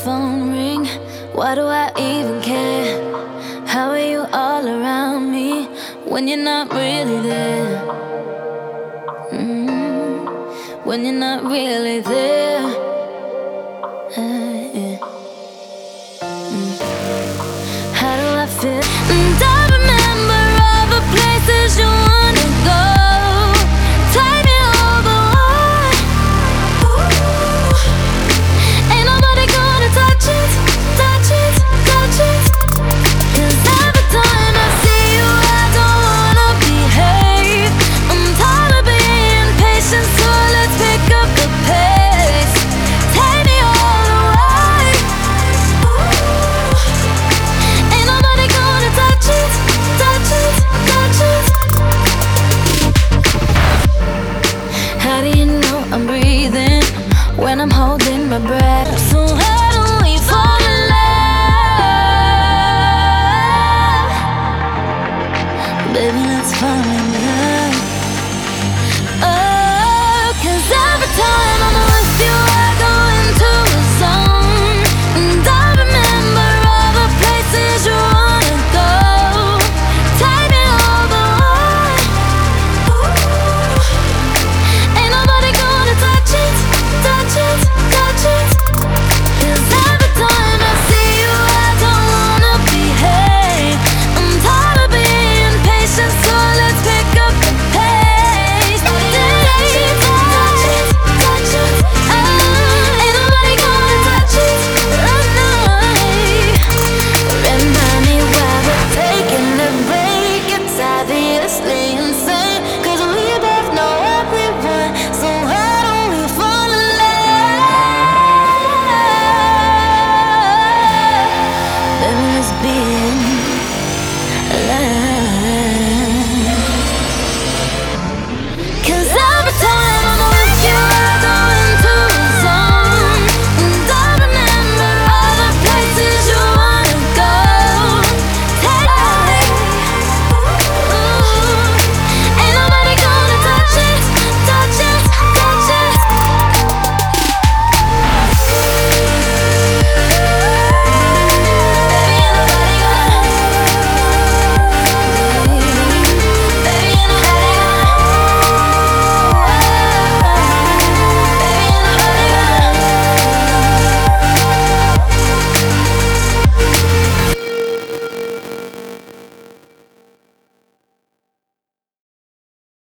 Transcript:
phone ring. Why do I even care? How are you all around me when you're not really there? When you're not really there. Yeah. How do I feel? And I remember all the places you wanna go. Take me all the way. Ain't nobody gonna touch it, touch it, touch it. 'Cause every time I see you, I don't wanna behave. I'm tired of being patient, so let's pick up the pace. Take me all the way. Ain't nobody gonna touch it, touch it, touch it. How do you know I'm breathing when I'm holding my breath? So high.